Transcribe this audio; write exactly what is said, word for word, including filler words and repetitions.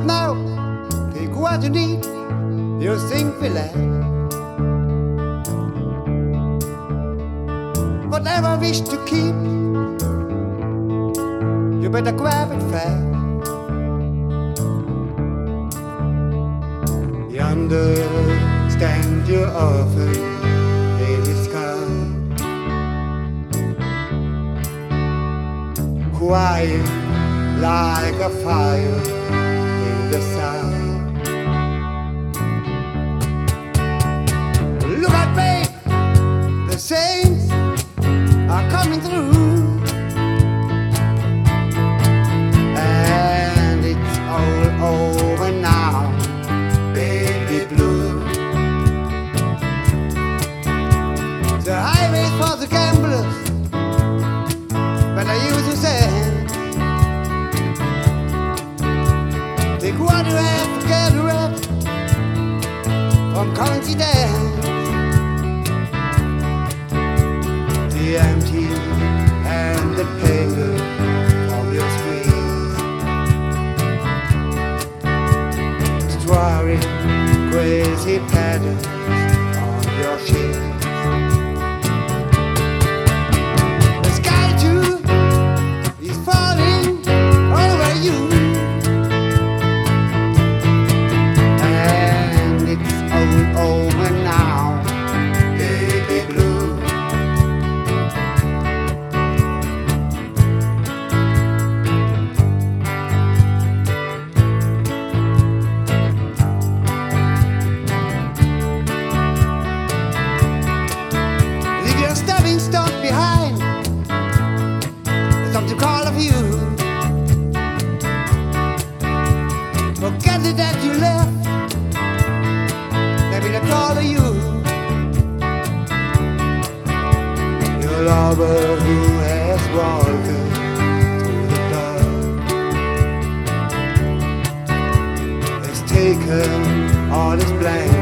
now. Take what you need, you think we lack. Whatever wish to keep, you better grab it fast. Yonder stand your orphan in his car, quiet like a fire in the sun. Look at me, the saints are coming through, and it's all over now, baby blue. The highway for the gamblers, better use your sense. Take what you have, forget the rest, from coincidence. The empty and the paper from your screens, drawing crazy patterns on your sheet. The sky too is falling over you, and it's all over now, baby blue. Stepping stone behind, something call of you. Forget it that you left, maybe that's all of you. Your lover who has walked through the dark has taken all his blame.